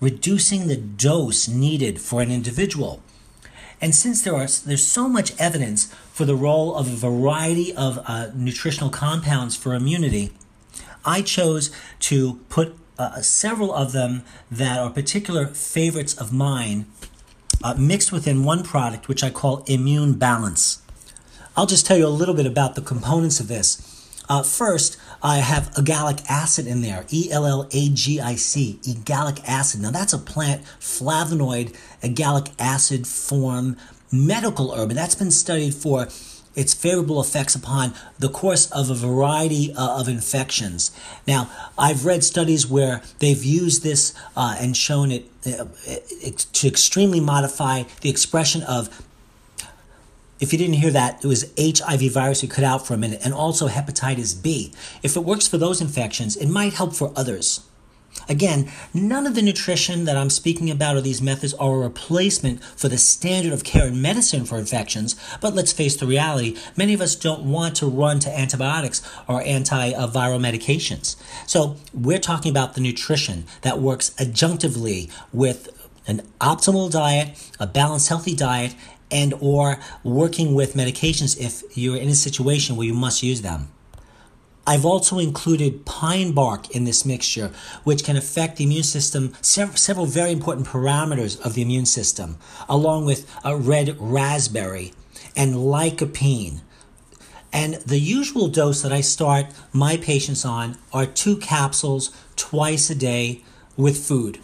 reducing the dose needed for an individual. And since there's so much evidence for the role of a variety of nutritional compounds for immunity, I chose to put several of them that are particular favorites of mine mixed within one product, which I call Immune Balance. I'll just tell you a little bit about the components of this. First, I have egalic acid in there, ELLAGIC, egalic acid. Now that's a plant flavonoid, egalic acid form medical herb, and that's been studied for its favorable effects upon the course of a variety of infections. Now, I've read studies where they've used this and shown it to extremely modify the expression of, if you didn't hear that, it was HIV virus we cut out for a minute, and also hepatitis B. If it works for those infections, it might help for others. Again, none of the nutrition that I'm speaking about or these methods are a replacement for the standard of care in medicine for infections, but let's face the reality, many of us don't want to run to antibiotics or antiviral medications. So we're talking about the nutrition that works adjunctively with an optimal diet, a balanced, healthy diet, and or working with medications if you're in a situation where you must use them. I've also included pine bark in this mixture, which can affect the immune system, several very important parameters of the immune system, along with red raspberry and lycopene. And the usual dose that I start my patients on are 2 capsules twice a day with food.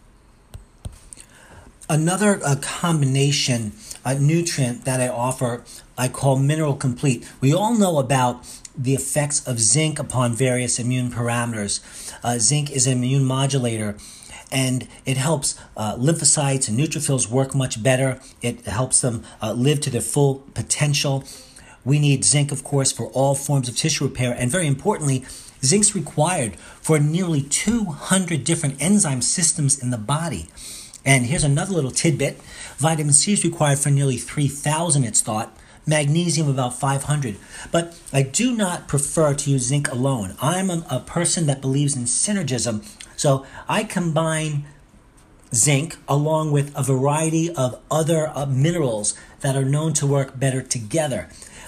Another combination nutrient that I offer, I call Mineral Complete. We all know about the effects of zinc upon various immune parameters. Zinc is an immune modulator, and it helps lymphocytes and neutrophils work much better. It helps them live to their full potential. We need zinc, of course, for all forms of tissue repair, and very importantly, zinc's required for nearly 200 different enzyme systems in the body. And here's another little tidbit. Vitamin C is required for nearly 3,000, it's thought. Magnesium about 500. But I do not prefer to use zinc alone. I'm a person that believes in synergism. So I combine zinc along with a variety of other minerals that are known to work better together.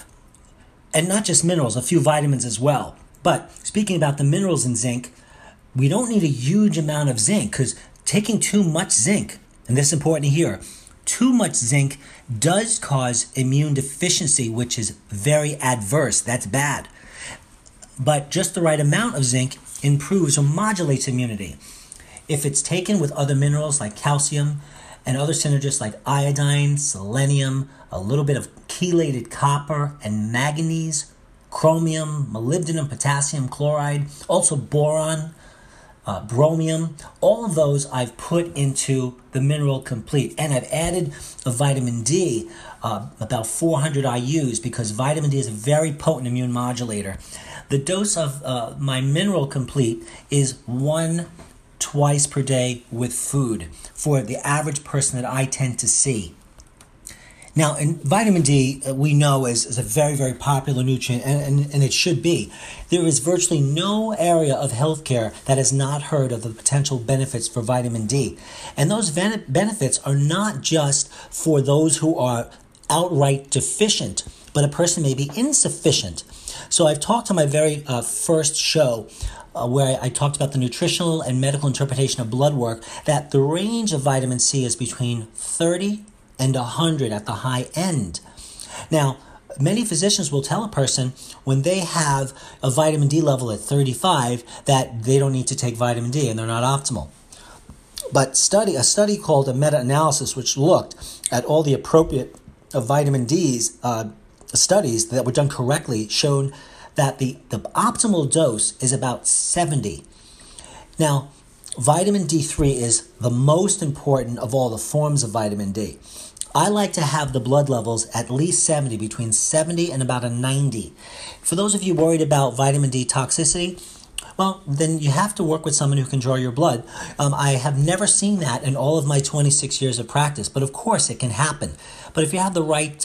And not just minerals, a few vitamins as well. But speaking about the minerals in zinc, we don't need a huge amount of zinc because taking too much zinc, and this is important to hear, too much zinc does cause immune deficiency, which is very adverse. That's bad. But just the right amount of zinc improves or modulates immunity. If it's taken with other minerals like calcium and other synergists like iodine, selenium, a little bit of chelated copper and manganese, chromium, molybdenum, potassium, chloride, also boron, bromium, all of those I've put into the Mineral Complete. And I've added a vitamin D, about 400 IUs, because vitamin D is a very potent immune modulator. The dose of my Mineral Complete is 1 twice per day with food for the average person that I tend to see. Now, in vitamin D, we know is a very, very popular nutrient, and it should be. There is virtually no area of healthcare that has not heard of the potential benefits for vitamin D. And those benefits are not just for those who are outright deficient, but a person may be insufficient. So I've talked on my very first show where I talked about the nutritional and medical interpretation of blood work, that the range of vitamin C is between 30 and 100 at the high end. Now, many physicians will tell a person when they have a vitamin D level at 35 that they don't need to take vitamin D and they're not optimal. But a study called a meta-analysis, which looked at all the appropriate vitamin D's studies that were done correctly, showed that the optimal dose is about 70. Now, vitamin D3 is the most important of all the forms of vitamin D. I like to have the blood levels at least 70, between 70 and about a 90. For those of you worried about vitamin D toxicity, well, then you have to work with someone who can draw your blood. I have never seen that in all of my 26 years of practice, but of course it can happen. But if you have the right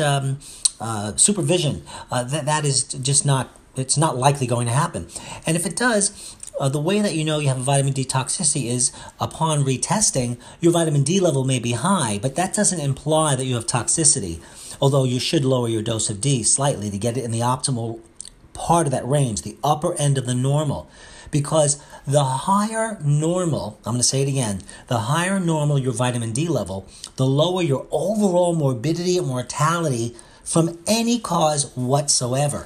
supervision, that is just not, it's not likely going to happen. And if it does, the way that you know you have a vitamin D toxicity is upon retesting, your vitamin D level may be high, but that doesn't imply that you have toxicity, although you should lower your dose of D slightly to get it in the optimal part of that range, the upper end of the normal. Because the higher normal, I'm going to say it again, the higher normal your vitamin D level, the lower your overall morbidity and mortality from any cause whatsoever.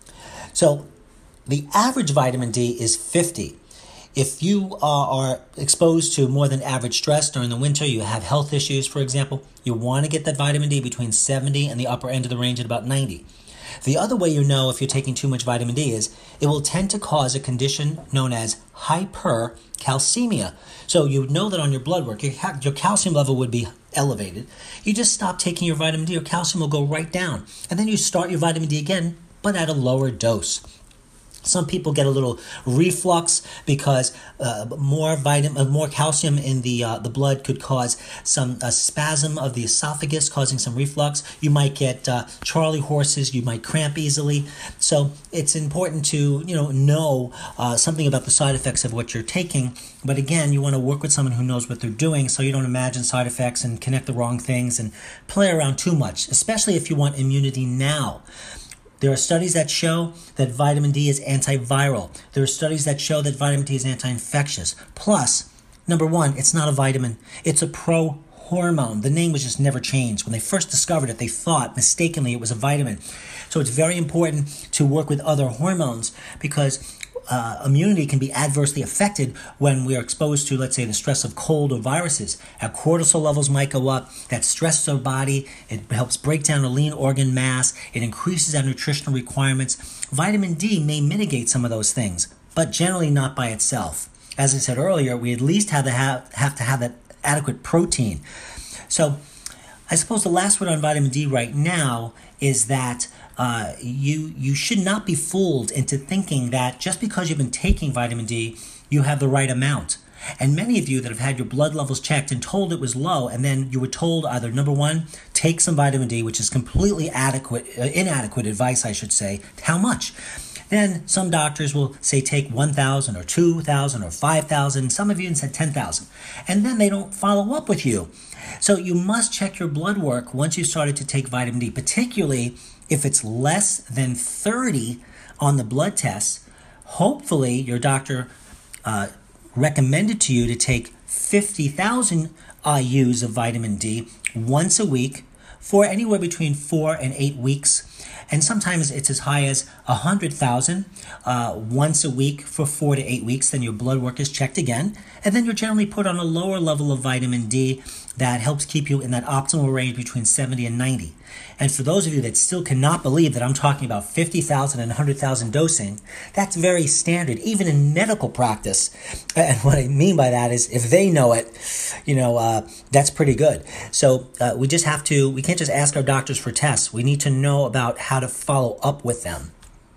So the average vitamin D is 50. If you are exposed to more than average stress during the winter, you have health issues, for example, you want to get that vitamin D between 70 and the upper end of the range at about 90. The other way you know if you're taking too much vitamin D is it will tend to cause a condition known as hypercalcemia. So you would know that on your blood work, your calcium level would be elevated. You just stop taking your vitamin D, your calcium will go right down. And then you start your vitamin D again, but at a lower dose. Some people get a little reflux because more calcium in the blood could cause some spasm of the esophagus, causing some reflux. You might get Charlie horses. You might cramp easily. So it's important to know something about the side effects of what you're taking. But again, you want to work with someone who knows what they're doing, so you don't imagine side effects and connect the wrong things and play around too much, especially if you want immunity now. There are studies that show that vitamin D is antiviral. There are studies that show that vitamin D is anti-infectious. Plus, number one, it's not a vitamin. It's a pro-hormone. The name was just never changed. When they first discovered it, they thought mistakenly it was a vitamin. So it's very important to work with other hormones because immunity can be adversely affected when we are exposed to, let's say, the stress of cold or viruses. Our cortisol levels might go up. That stresses our body. It helps break down a lean organ mass. It increases our nutritional requirements. Vitamin D may mitigate some of those things, but generally not by itself. As I said earlier, we at least have to have that adequate protein. So I suppose the last word on vitamin D right now is that you should not be fooled into thinking that just because you've been taking vitamin D, you have the right amount. And many of you that have had your blood levels checked and told it was low, and then you were told either, number one, take some vitamin D, which is completely inadequate advice, I should say. How much? Then some doctors will say take 1,000 or 2,000 or 5,000. Some of you even said 10,000. And then they don't follow up with you. So you must check your blood work once you started to take vitamin D, particularly if it's less than 30 on the blood tests. Hopefully your doctor recommended to you to take 50,000 IUs of vitamin D once a week for anywhere between 4 and 8 weeks. And sometimes it's as high as 100,000 once a week for 4 to 8 weeks. Then your blood work is checked again. And then you're generally put on a lower level of vitamin D that helps keep you in that optimal range between 70 and 90. And for those of you that still cannot believe that I'm talking about 50,000 and 100,000 dosing, that's very standard, even in medical practice. And what I mean by that is if they know it, that's pretty good. So we can't just ask our doctors for tests. We need to know about how to follow up with them.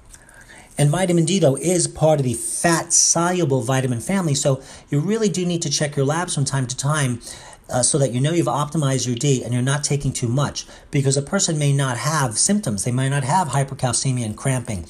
And vitamin D, though, is part of the fat-soluble vitamin family, so you really do need to check your labs from time to time so that you know you've optimized your D and you're not taking too much, because a person may not have symptoms. They might not have hypercalcemia and cramping.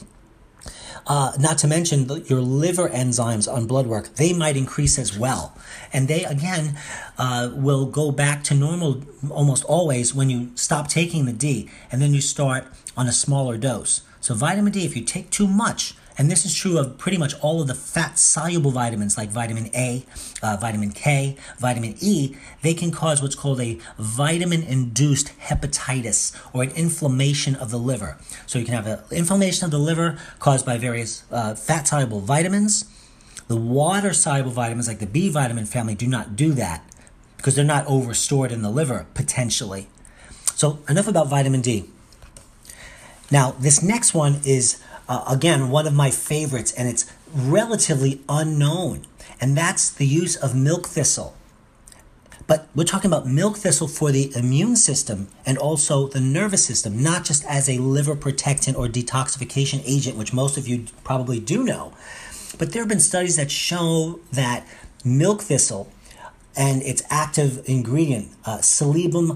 Not to mention your liver enzymes on blood work, they might increase as well. And they, again, will go back to normal almost always when you stop taking the D and then you start on a smaller dose. So vitamin D, if you take too much, and this is true of pretty much all of the fat-soluble vitamins like vitamin A, vitamin K, vitamin E, they can cause what's called a vitamin-induced hepatitis or an inflammation of the liver. So you can have an inflammation of the liver caused by various fat-soluble vitamins. The water-soluble vitamins like the B vitamin family do not do that because they're not overstored in the liver, potentially. So enough about vitamin D. Now, this next one is, again, one of my favorites, and it's relatively unknown, and that's the use of milk thistle. But we're talking about milk thistle for the immune system and also the nervous system, not just as a liver protectant or detoxification agent, which most of you probably do know. But there have been studies that show that milk thistle and its active ingredient, Silybum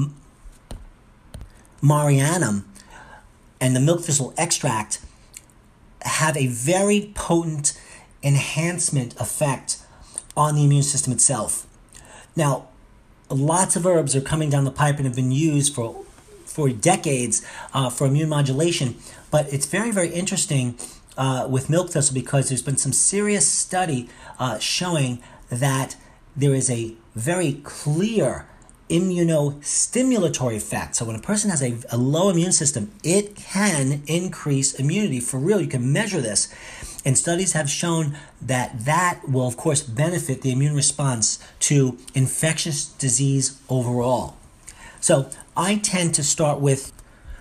marianum, and the milk thistle extract have a very potent enhancement effect on the immune system itself. Now, lots of herbs are coming down the pipe and have been used for decades for immune modulation, but it's very, very interesting with milk thistle because there's been some serious study showing that there is a very clear immunostimulatory effect. So when a person has a low immune system, it can increase immunity. For real, you can measure this. And studies have shown that that will, of course, benefit the immune response to infectious disease overall. So I tend to start with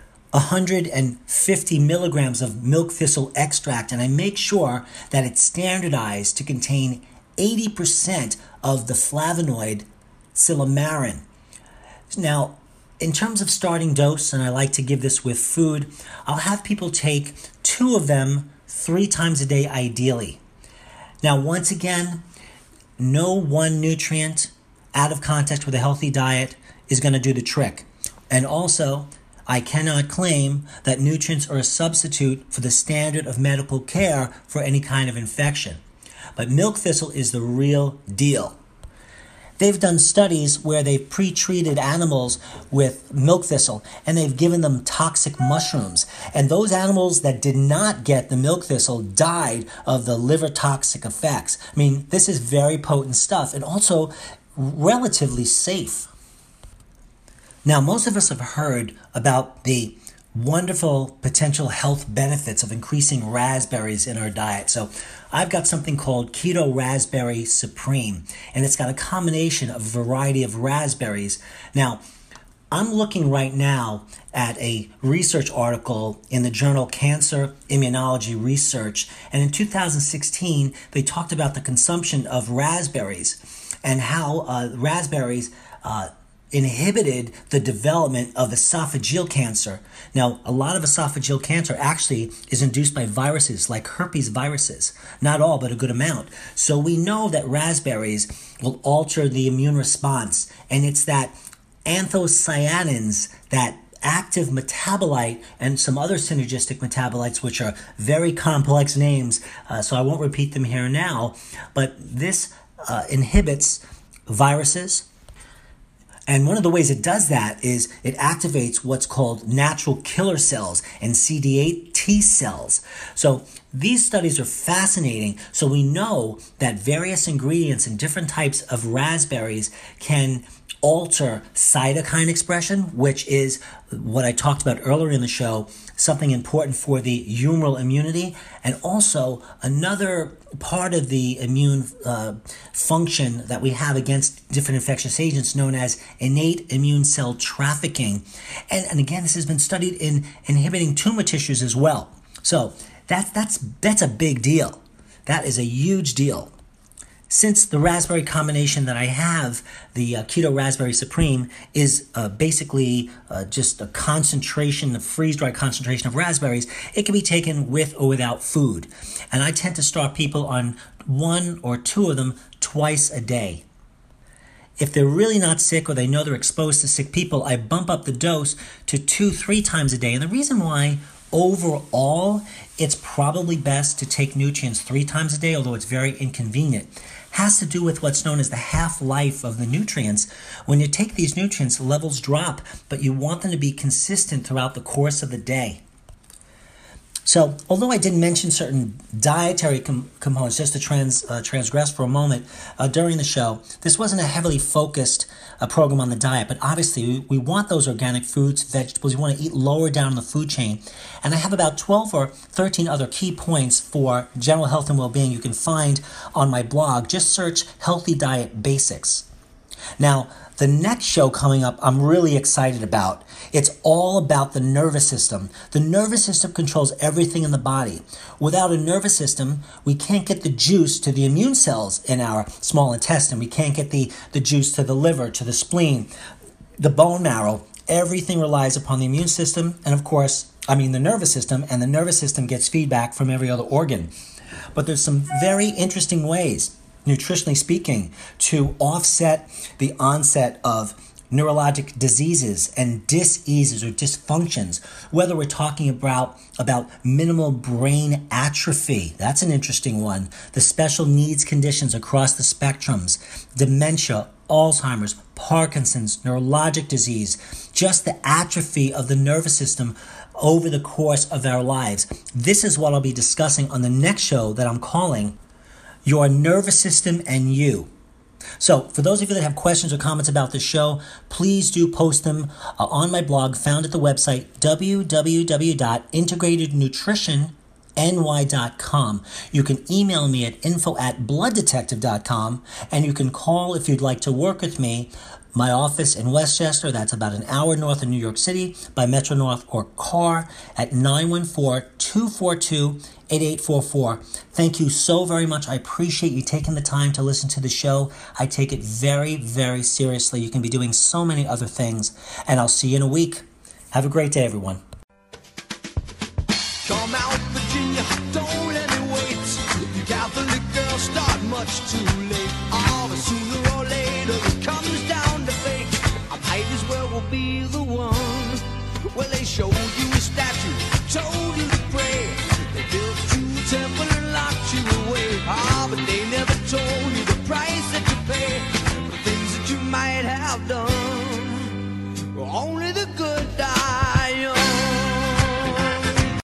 150 milligrams of milk thistle extract, and I make sure that it's standardized to contain 80% of the flavonoid silymarin. Now, in terms of starting dose, and I like to give this with food, I'll have people take 2 of them 3 times a day ideally. Now, once again, no one nutrient out of context with a healthy diet is going to do the trick. And also, I cannot claim that nutrients are a substitute for the standard of medical care for any kind of infection. But milk thistle is the real deal. They've done studies where they've pre-treated animals with milk thistle and they've given them toxic mushrooms. And those animals that did not get the milk thistle died of the liver toxic effects. I mean, this is very potent stuff and also relatively safe. Now, most of us have heard about the wonderful potential health benefits of increasing raspberries in our diet. So I've got something called Keto Raspberry Supreme, and it's got a combination of a variety of raspberries. Now, I'm looking right now at a research article in the journal Cancer Immunology Research, and in 2016, they talked about the consumption of raspberries and how raspberries inhibited the development of esophageal cancer. Now, a lot of esophageal cancer actually is induced by viruses like herpes viruses. Not all, but a good amount. So we know that raspberries will alter the immune response, and it's that anthocyanins, that active metabolite, and some other synergistic metabolites, which are very complex names, so I won't repeat them here now, but this inhibits viruses. And one of the ways it does that is it activates what's called natural killer cells and CD8 T cells. So these studies are fascinating. So we know that various ingredients and different types of raspberries can alter cytokine expression, which is what I talked about earlier in the show, something important for the humoral immunity, and also another part of the immune function that we have against different infectious agents known as innate immune cell trafficking. And again, this has been studied in inhibiting tumor tissues as well. So that's a big deal. That is a huge deal. Since the raspberry combination that I have, the Keto Raspberry Supreme, is basically just a concentration, a freeze-dried concentration of raspberries, it can be taken with or without food. And I tend to start people on 1 or 2 of them twice a day. If they're really not sick or they know they're exposed to sick people, I bump up the dose to 2-3 times a day. And the reason why, overall, it's probably best to take nutrients 3 times a day, although it's very inconvenient, has to do with what's known as the half-life of the nutrients. When you take these nutrients, levels drop, but you want them to be consistent throughout the course of the day. So, although I didn't mention certain dietary components, just to transgress for a moment during the show, this wasn't a heavily focused program on the diet, but obviously we want those organic foods, vegetables, we want to eat lower down the food chain. And I have about 12 or 13 other key points for general health and well-being you can find on my blog. Just search Healthy Diet Basics. Now, the next show coming up, I'm really excited about. It's all about the nervous system. The nervous system controls everything in the body. Without a nervous system, we can't get the juice to the immune cells in our small intestine. We can't get the juice to the liver, to the spleen, the bone marrow. Everything relies upon the immune system and, of course, the nervous system, and the nervous system gets feedback from every other organ. But there's some very interesting ways, nutritionally speaking, to offset the onset of neurologic diseases and diseases or dysfunctions, whether we're talking about minimal brain atrophy, that's an interesting one, the special needs conditions across the spectrums, dementia, Alzheimer's, Parkinson's, neurologic disease, just the atrophy of the nervous system over the course of our lives. This is what I'll be discussing on the next show that I'm calling Your Nervous System and You. So for those of you that have questions or comments about this show, please do post them on my blog found at the website www.integratednutritionny.com. You can email me at info@blooddetective.com, and you can call if you'd like to work with me. My office in Westchester, that's about an hour north of New York City, by Metro North or car at 914-242-8844. Thank you so very much. I appreciate you taking the time to listen to the show. I take it very, very seriously. You can be doing so many other things, and I'll see you in a week. Have a great day, everyone. Come out, Virginia, don't let me wait. You Catholic girls start much too late. Oh, but sooner or later it comes down to fate. I might as well will be the one. Well, they showed you a statue, told you to pray. They built you a temple and locked you away. Ah, but they never told you the price that you pay for things that you might have done.